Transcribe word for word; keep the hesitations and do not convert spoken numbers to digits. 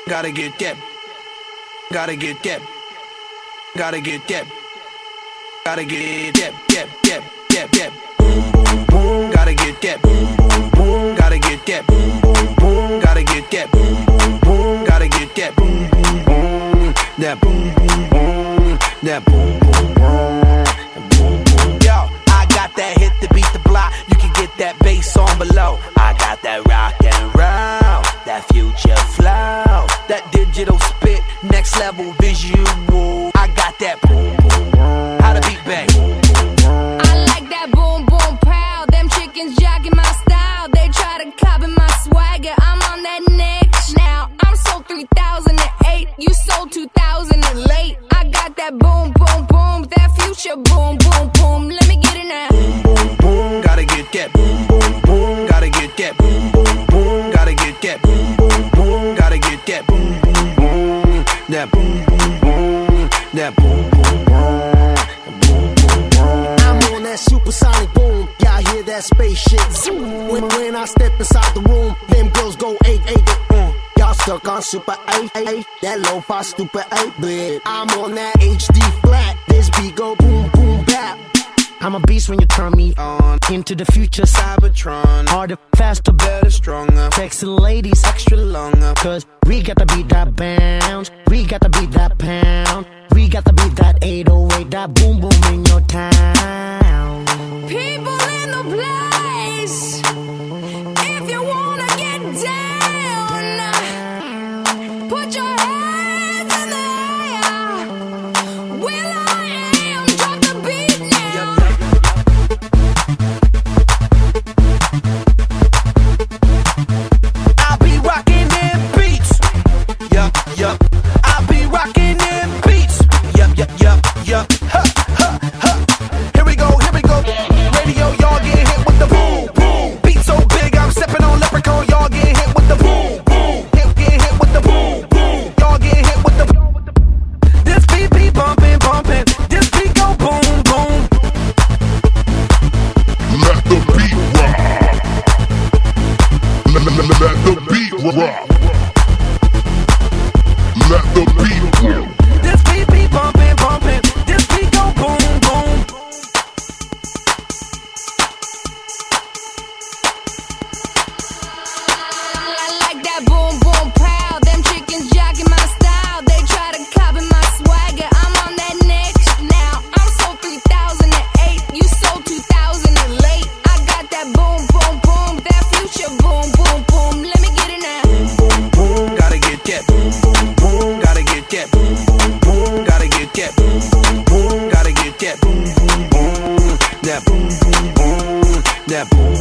Gotta get that. Gotta get that. Gotta get that. Gotta get that. That. That. That. That. Boom boom boom. Gotta get that. Boom boom boom. Gotta get that. Boom boom boom. Gotta get that. Boom boom boom. Gotta get that. Boom boom boom. That boom boom boom. That boom boom boom. Yo, I got that hit to beat the block. You can get that bass on below. I got that rock and roll, that future flow, that digital spit, next level visual. I got that boom boom boom. How to beat bang. I like that boom boom pow. Them chickens jogging my style. They try to copy my swagger. I'm on that next now. I'm sold three thousand eight. You sold two thousand late. I got that boom boom boom. That future boom boom boom. Let me get it now. Boom boom boom. Gotta get that. Boom boom boom. Gotta get that. Boom boom boom. Gotta get that. Boom boom boom. Gotta get that. Boom boom boom. That boom boom boom. That boom boom boom. I'm on that supersonic boom. Y'all hear that spaceship zoom. When, when I step inside the room, them girls go eight eight. Uh. Y'all stuck on super eight eight. That lo-fi stupid eight bit. I'm on that H D flat. This beat go boom boom bap. I'm a beast when you turn me on. Into the future, Cybertron. Harder, faster, better, stronger. Sexy ladies, extra longer. Cause we got to beat that bounce. We got to beat that pound. We got to beat that eight oh eight. That boom boom in your town. People in the place. If you wanna get down, put your hands in the air. Will I am, drop the beat now. I'll be rocking them beats. Yup, yup. I'll be rocking them beats. Yup, yup, yup, yup. Ha, ha, ha. Here we go, here we go. Radio, y'all get hit with the boom, boom. Beat so big, I'm stepping on leprechaun. Y'all get hit with the boom, boom. Hip get hit with the boom, boom. Y'all get hit with the. This beat be bumping, bumping. This beat go boom, boom. Let the beat rock. Let, let, let, let the beat rock. Let the beat rock. This beat be bumping, bumping. This beat go boom, boom. I like that boom boom pow. Them chickens jogging my style. They try to copy my swagger. I'm on that next now. I'm sold three thousand eight. You sold two thousand late. I got that boom boom boom. That future boom boom boom. Let me get it now. Boom boom, gotta get that. Boom boom boom, gotta get that. Boom boom boom, gotta get that. Boom boom boom, gotta get that. Boom boom boom, that boom boom boom, that boom.